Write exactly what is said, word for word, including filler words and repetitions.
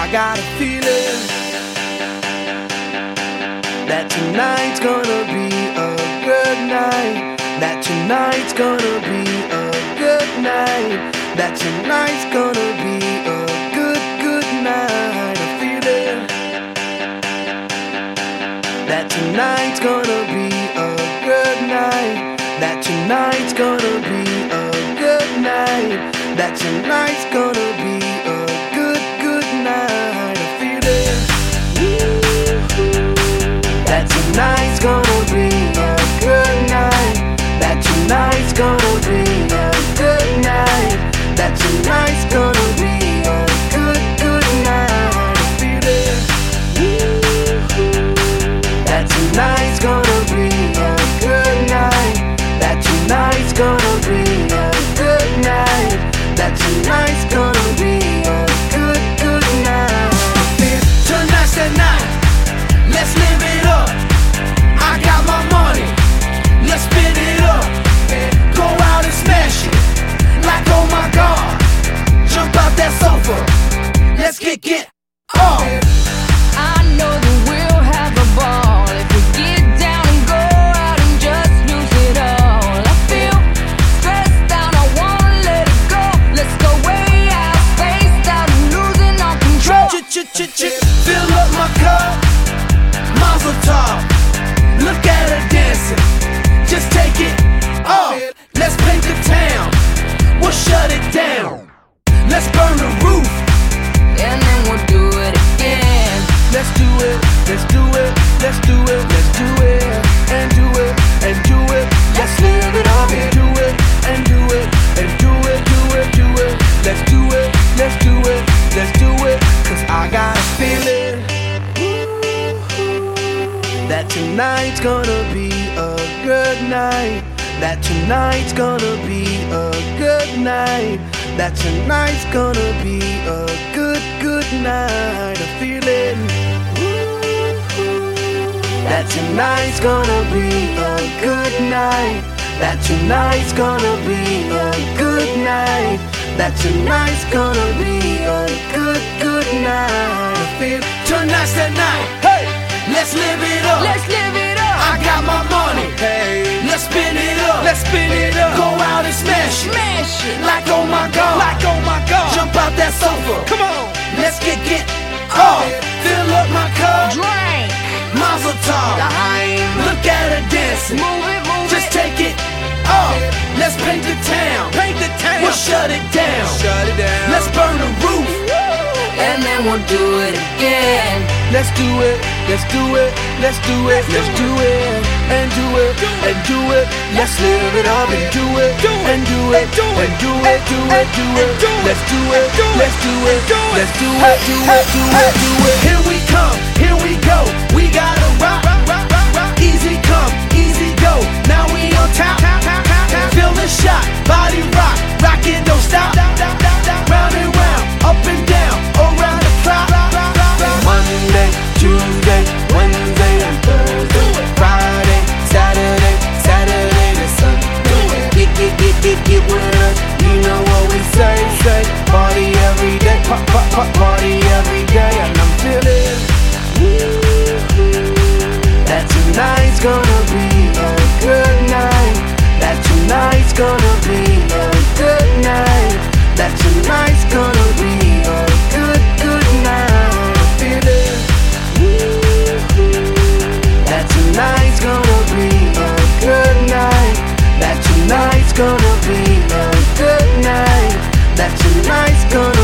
got a feeling that tonight's gonna be a good night. That tonight's gonna be a good night. That tonight's gonna be a good, good night. A feeling that tonight's gonna be a good night. That tonight's gonna be a good night. That tonight's gonna be a good, good night. A feeling that tonight's gonna be a good night. That tonight's gonna be a good night. That tonight's gonna be a good, good night. A feeling that tonight's gonna be a good night. That tonight's gonna be a good night. That tonight's gonna be a good, good night. Tonight's the night. Let's live it up. I got my money. Let's spin it up. Go out and smash it. Like oh my God. Jump out that sofa. Let's get get off. I know that we'll have a ball if we get down and go out and just lose it all. I feel stressed out, I wanna let it go. Let's go way out, spaced out and losing all control. Ch-ch-ch-ch, fill up my cup. Mazel tov. Look at her dancing. Just take it off. Let's paint the town. We'll shut it down. Let's burn the roof. And then we'll do it again. Let's do it, let's do it, let's do it, let's do it, and do it, and do it. Let's live it up and do it, and do it, and do it, do it, do it. Let's do it, let's do it, let's do it. Cause I got a feeling that tonight's gonna be a good night. That tonight's gonna be a good night. That tonight's gonna be a good, good night. A feeling that tonight's gonna be a good night. That tonight's gonna be a good night. That tonight's gonna be a good, good night. I feel tonight's the night. Hey, let's live it up. Let's live it up. I got my money. Hey, let's spin it up. Let's spin it up. Go out and smash it. Smash it. Like oh my God. Like oh my God. Jump out that sofa. Come on. Let's get get off. Fill up my cup. Drink. Mazel tov. Look at her dancing. Move it, move Just it. take it off. Let's paint the town. Paint the town. We'll shut it down. Shut it down. Let's burn the roof. And then we'll do it again. Let's do it, let's do it, let's do it, let's do it, and do it, and do it. Let's live it up and do it, and do it, and do it, do it, do it. Let's do it, let's do it, let's do it, do it, do it, do it. Here we come, here we go. We gotta rock, easy come, easy go. Now we on top, feel the shot, body rock, rock it, don't stop. Round and round, up and down, around the clock. Monday, Tuesday, Wednesday, and Thursday, Friday, Saturday, Saturday to Sunday. Get, get, get, get, get with us. You know what we say, say. Party every day, pop, pop, pop, party every day. And I'm feeling that tonight's gonna be a good night. That tonight's gonna be a good night. That tonight's gonna be a good, good night. I feel it. That tonight's gonna be a good night. That tonight's gonna be a good night. That tonight's gonna